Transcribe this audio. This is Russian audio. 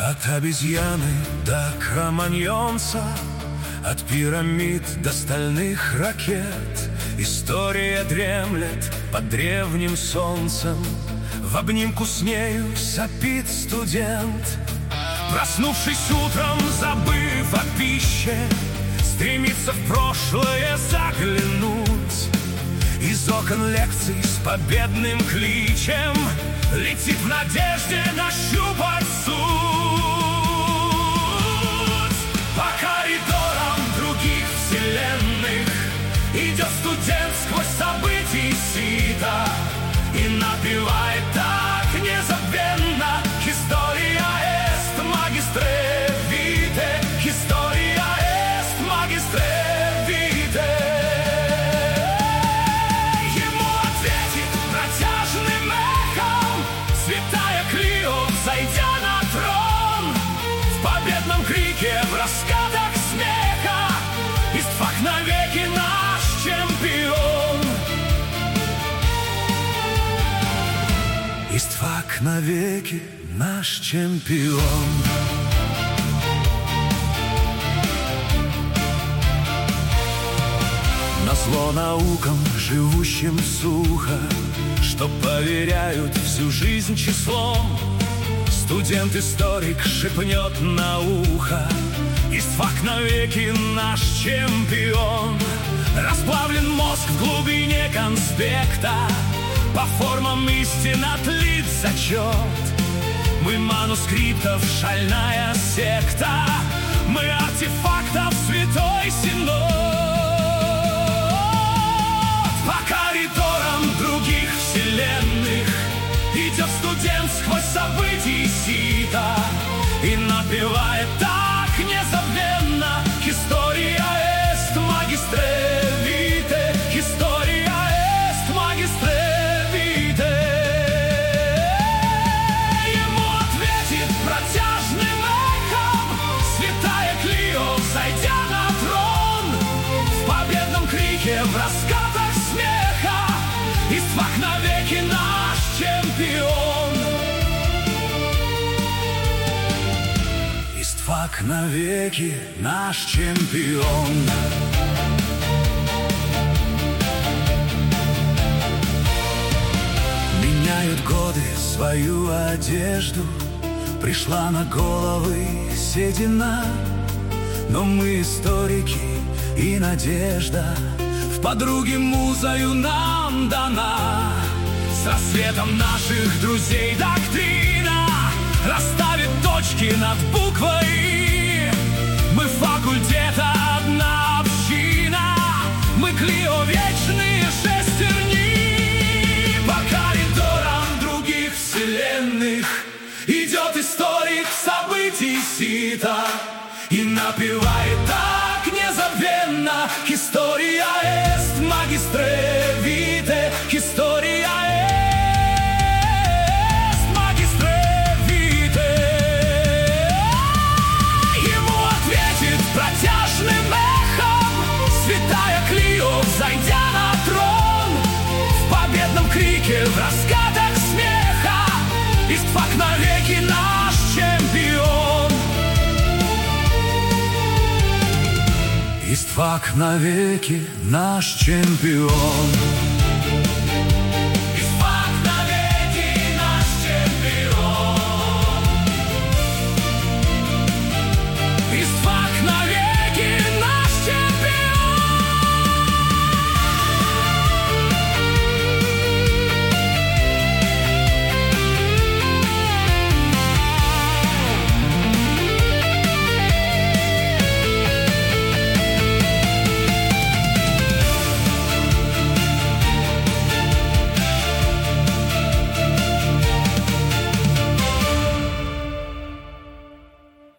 От обезьяны до кроманьонца, от пирамид до стальных ракет, история дремлет под древним солнцем. В обнимку с нею сопит студент, проснувшись утром, забыв о пище, стремится в прошлое заглянуть. Из окон лекций с победным кличем летит в надежде нащупать суть. По коридорам других вселенных идет студент сквозь событий сито и напевает так незабвенно: «Historia est magistre vitae, historia est magistre vitae». Ему ответит протяжным эхом святая Клио, зайдя на трон. В победном крике, в раскатах смеха истфак навеки наш чемпион. Истфак навеки наш чемпион. Назло наукам, живущим сухо, что поверяют всю жизнь числом, студент-историк шепнет на ухо: истфак навеки наш чемпион. Расплавлен мозг в глубине конспекта, по формам истин отлит зачет. Мы манускриптов шальная секта, мы артефактов святой синод. По коридорам других вселенных идет студент сквозь событий сито и напевает так незабвенно: «Historia est magistre vitae, historia est magistre vitae». Ему ответит протяжным эхом святая Клио, зайдя на трон. В победном крике, в раскатах смеха истфак навеки наш чемпион. Истфак навеки наш чемпион. Меняют годы свою одежду, пришла на головы седина, но мы историки, и надежда в подруге музою нам дана. С рассветом наших друзей доктрина расставит точки над буквой «И». Мы факультета, одна община, мы Клио вечные шестерни. По коридорам других вселенных идет историк событий сито и напевает так незабвенно: «Historia est magistre vitae, historia est magistre vitae». Ему ответит протяжным эхом святая Клио, зайдя на трон. В победном крике, в раскатах смеха истфак навеки наш чемпион. Истфак навеки наш чемпион.